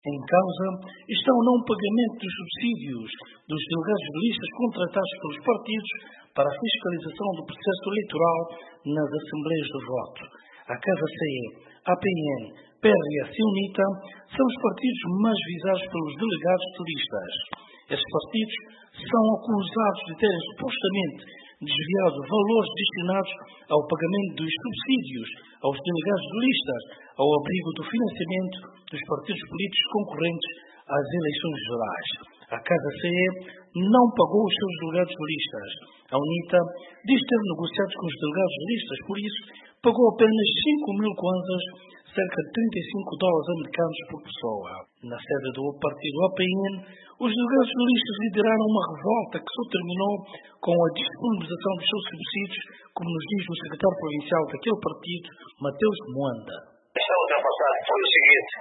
Em causa está o não pagamento dos subsídios dos delegados de listas contratados pelos partidos para a fiscalização do processo eleitoral nas assembleias de voto. A Casa CE, APN, PRS e UNITA são os partidos mais visados pelos delegados de listas. Estes partidos são acusados de terem supostamente desviado valores destinados ao pagamento dos subsídios aos delegados de listas ao abrigo do financiamento dos partidos políticos concorrentes às eleições gerais. A Casa CE não pagou os seus delegados de listas. A UNITA diz ter negociado com os delegados de listas, por isso pagou apenas 5.000 kwanzas, cerca de $35 americanos por pessoa. Na sede do partido APN, os delegados de listas lideraram uma revolta que só terminou com a disponibilização dos seus subsídios, como nos diz o secretário provincial daquele partido, Mateus Moanda. Esta ultrapassada foi o seguinte: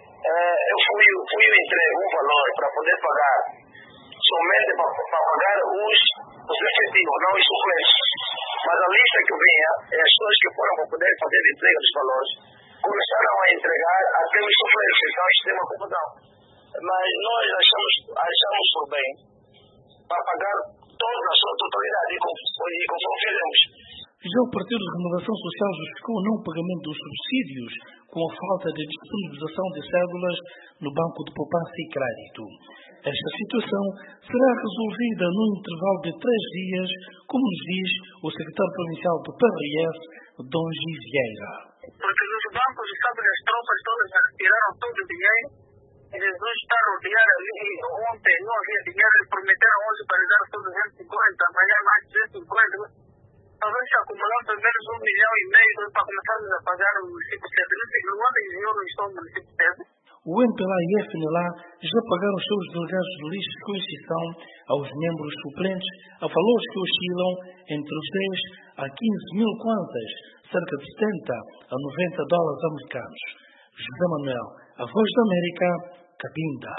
eu fui entregue um valor para poder pagar, somente para pagar os efetivos, não os suplentes. Mas a lista que vinha, as pessoas que foram para poder fazer a entrega dos valores, começaram a entregar até os suplentes, então isso deu uma confusão. Mas nós achamos por bem para pagar toda a sua totalidade e conforme fizemos. Já o Partido de Renovação Social justificou o não pagamento dos subsídios com a falta de disponibilização de cédulas no Banco de Poupança e Crédito. Esta situação será resolvida num intervalo de 3 dias, como nos diz o secretário provincial do PRS, Dom G. Vieira. Porque nos bancos, sabe, as tropas todas retiraram todo o dinheiro. Jesus está a rodear ali. Ontem não havia dinheiro, eles prometeram hoje para dar só 250, amanhã mais 250. Talvez se acumular pelo menos 1,5 milhão para começarmos a pagar o município sede. Não mandem dinheiro no município sede. O MPLA e FNLA já pagaram os seus delegados de listas com exceção aos membros suplentes a valores que oscilam entre os 10 a 15.000 kwanzas, cerca de $70 a $90 americanos. José Manuel, a Voz da América, Cabinda.